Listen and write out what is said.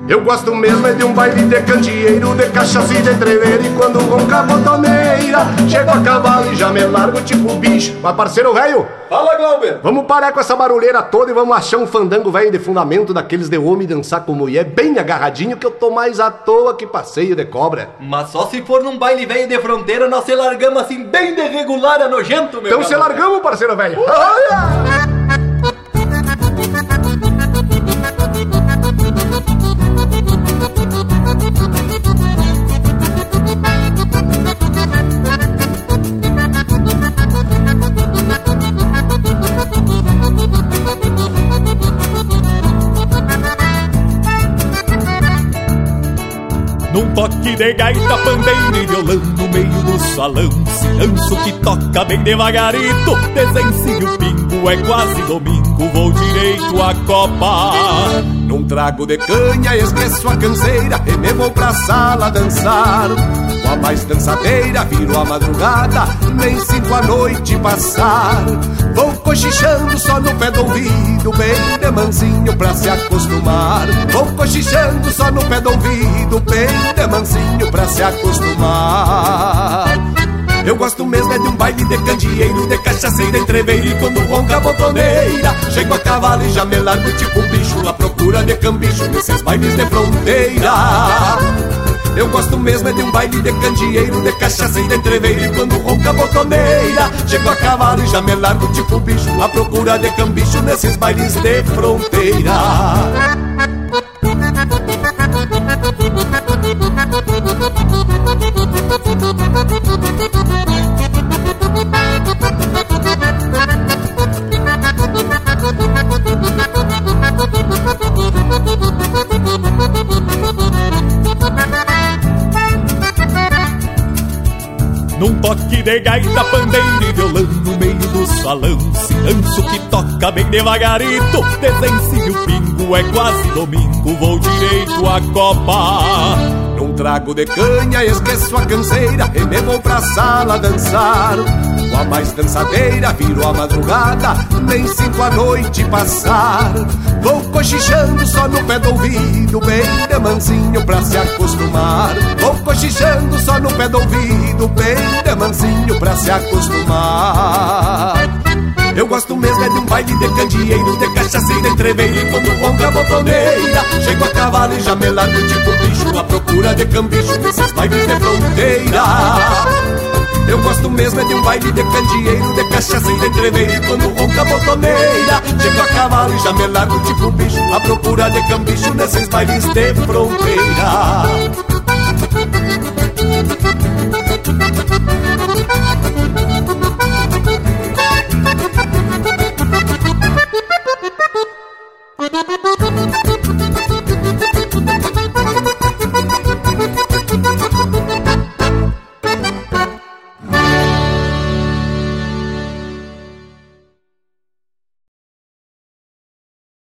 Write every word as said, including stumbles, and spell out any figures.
Eu gosto mesmo é de um baile de candeeiro, de cachaça e de treveiro. E quando ronca a botoneira, chego a cavalo e já me largo tipo bicho. Mas parceiro velho, fala, Glauber. Vamos parar com essa barulheira toda e vamos achar um fandango velho de fundamento, daqueles de homem dançar com mulher bem agarradinho, que eu tô mais à toa que passeio de cobra. Mas só se for num baile velho de fronteira, nós se largamos assim bem de regular a nojento, meu. Então se largamos, parceiro velho. Olha! Num toque de gaita, pandeiro e violão no meio do salão, cilanço que toca bem devagarito, desencio o pingo, é quase domingo, vou direito à copa. Num trago de canha esqueço a canseira e me vou pra sala dançar. Com a mais dançadeira viro a madrugada, nem sinto a noite passar. Vou cochichando só no pé do ouvido, bem de mansinho pra se acostumar. Vou cochichando só no pé do ouvido, bem de mansinho pra se acostumar. Eu gosto mesmo é de um baile de candeeiro, de cachaceira, entreveiro. E quando ronca a botoneira, chego a cavalo e já me largo tipo bicho, à procura de cambicho nesses bailes de fronteira. Eu gosto mesmo é de um baile de candeeiro, de cachaceira, entreveiro. E quando ronca a botoneira, chego a cavalo e já me largo tipo bicho, à procura de cambicho nesses bailes de fronteira. Num toque de gaita, pandeiro e violão no meio do salão, cilanço que toca bem devagarito, desencio o pingo, é quase domingo, vou direito à copa. Num trago de canha esqueço a canseira e me vou pra sala dançar. Com a mais dançadeira viro a madrugada, nem sinto a noite passar. Vou cochichando só no pé do ouvido, bem de mansinho pra se acostumar. Vou cochichando só no pé do ouvido, bem de mansinho pra se acostumar. Eu gosto mesmo é de um baile de candeeiro, de cachaceira, entreveiro. E quando ronca a botoneira, chego a cavalo e já me largo tipo bicho, à procura de cambicho nesses bailes de fronteira. Eu gosto mesmo é de um baile de candeeiro, de cachaceira, entreveiro. E quando ronca a botoneira, chego a cavalo e já me largo tipo bicho, à procura de cambicho nesses bailes de fronteira. Thank you.